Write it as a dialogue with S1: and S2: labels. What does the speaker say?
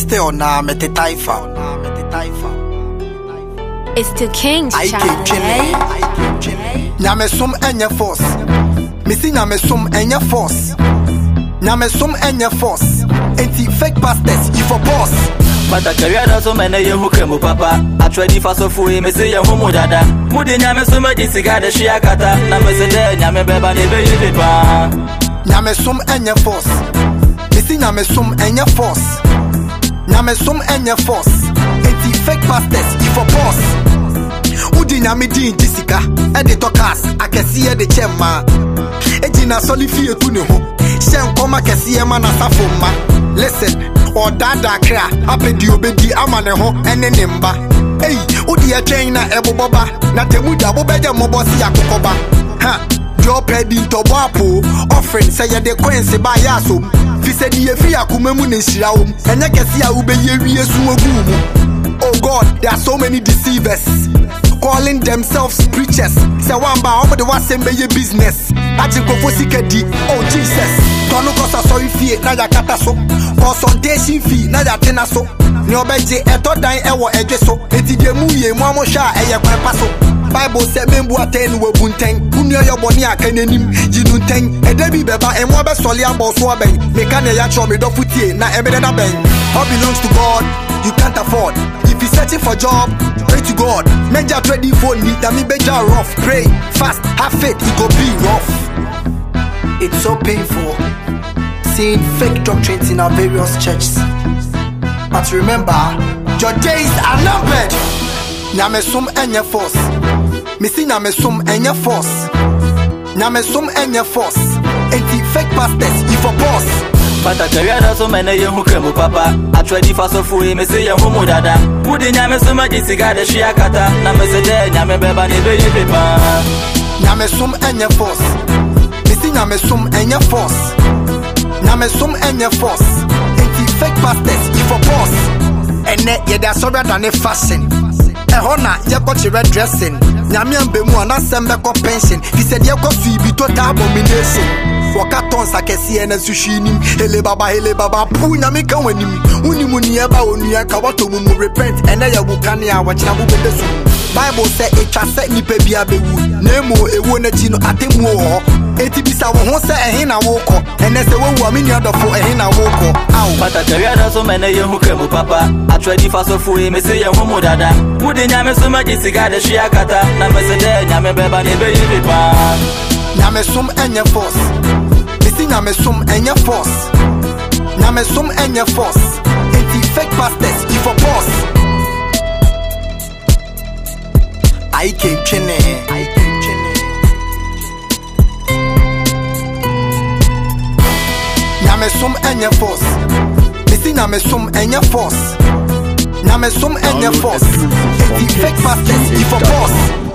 S1: still na me te taifa.
S2: It's the king,
S1: I keep chilling. Nyame sum enye force. Missy nyame sum enye force. Nyame sum enye force. Enti fake pastors if a boss.
S3: But a career does so many who came papa. I tried the fast of me say your home dada. Mudi nyame so much cigar the shiakata. Nyame say nyame beba ne be pa.
S1: Nyame sum enye force. Missy nyame sum enye force. Nyame sum enye force. Enti fake pastors if a boss. Udi nyame di jisika. Editor cast akesi de chema. Ejina solifie tu ne ho. Shen koma kesi ema na safoma. Listen, or dada kra, apedi obedi amane ho ene nimba. Hey, udi ya chain na ebo boba, na temuda bobeja mobosi ya kukoba. Ha, jo pedi ntobo apo, offering say ya de kwense ba yaso. Fise di efi ya kumemu nishira om, enye kesi ya ube yewi yesu ogumu. Oh God, there are so many deceivers, calling themselves preachers. Say wamba omo de wasembe ye business. Achikofo sikedi, oh Jesus. Tonu kosa sorry fee, na ya kata so. Consultation fee, na ya tena so. Ni obeje eto dan ewo eje so. Eti de muye mu amosha eye kwan paso. Bible say membu aten we bunten. Unyo yo boni akanenim, jinunten. Edebi beba emo be soli abo so ben. Meka na ya cho me do futie na emede da ben. All belongs to God, you can't afford. If you're searching for job, pray to God. Major trading phone need that me beja rough. Pray, fast, have faith, it go be rough. It's so painful seeing fake doctrines in our various churches. But remember, your days are numbered. Nyame sum enye force. Missy nyame sum enye force. Nyame sum enye force. Enti fake pastors if a boss.
S3: But a career does so many who came papa. I tried the fast of me say your home dada. Mudi nyame so much cigar the shiakata. Nyame say nyame beba ne be pa.
S1: Nyame sum enye force. Missy nyame sum enye force. Nyame sum enye force. Enti fake pastors if a boss. Ene ye da sorry than a fashion. Ehona ye got your red dressing. Nyame ambemu ana sembe ko pension. He said ye ko fi bi total abomination. Wakaton sakesi ene sushinim. Hele baba pu nyame kan wanim. Unimu ni eba onua ka wato mu repent. Ene ye wukane a wachina bu bebesu. Bible say etwa se nipa bia bewu. Nemo ewo na chi no atemu ho. Eti bisa wo ho se ehe na wo kọ. Ene se wo wu amini adofo ehe na wo kọ. Aw.
S3: But a career does so many who came papa. I tried the fast of me say your home dada. Mudi nyame so much cigar the shiakata. Na me say nyame beba ne be pa.
S1: Nyame sum enye force. Missy nyame sum enye force. Nyame sum enye force. Enti fake pastors if a boss. I keep chene. Nyame sum enye force. Missy nyame sum enye force. Nyame sum enye force. Enti fake pastors if a boss.